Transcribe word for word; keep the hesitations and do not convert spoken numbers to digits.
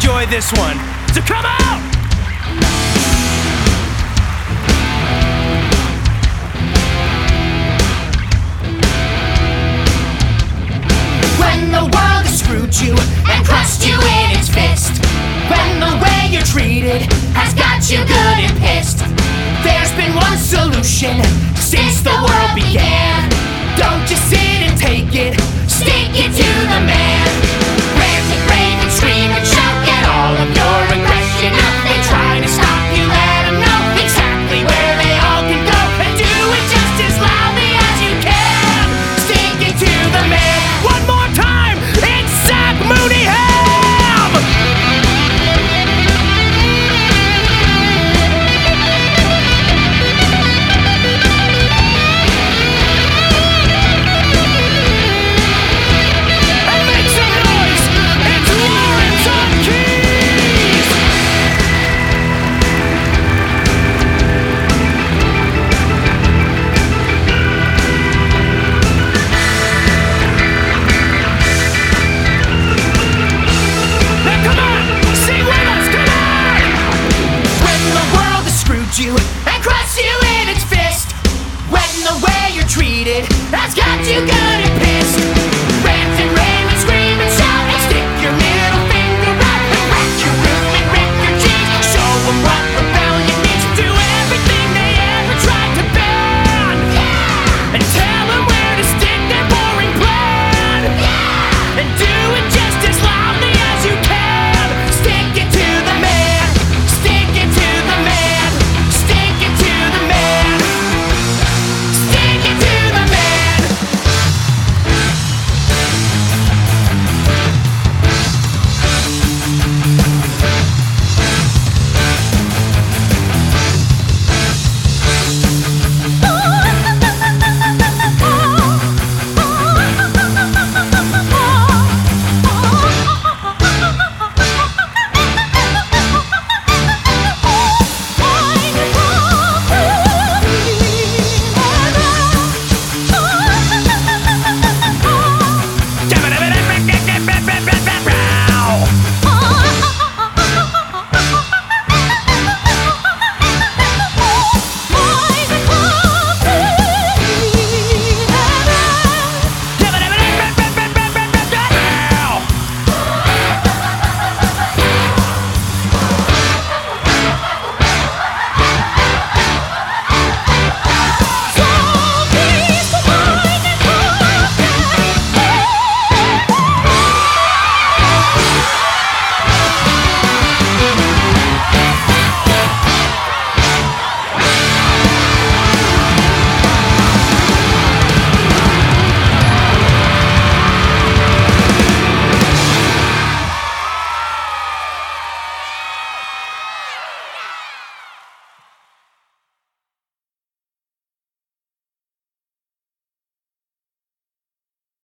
enjoy this one. So come out! When the world has screwed you and crushed you in its fist, when the way you're treated has got you good and pissed, there's been one solution since the world began. Don't just sit and take it, stick it to the man. Rant and rave and scream and shout, get all of your aggression out. They try to stop you, let them know exactly where they all can go, and do it just as loudly as you can. Stick it to the man. One more time, it's Zach Mooneyham! And make some noise, it's Lawrence on keys! Now come on, sing with us, come on! When the world has screwed you and crushed you in its fist, when the way you're treated has got you good and pissed,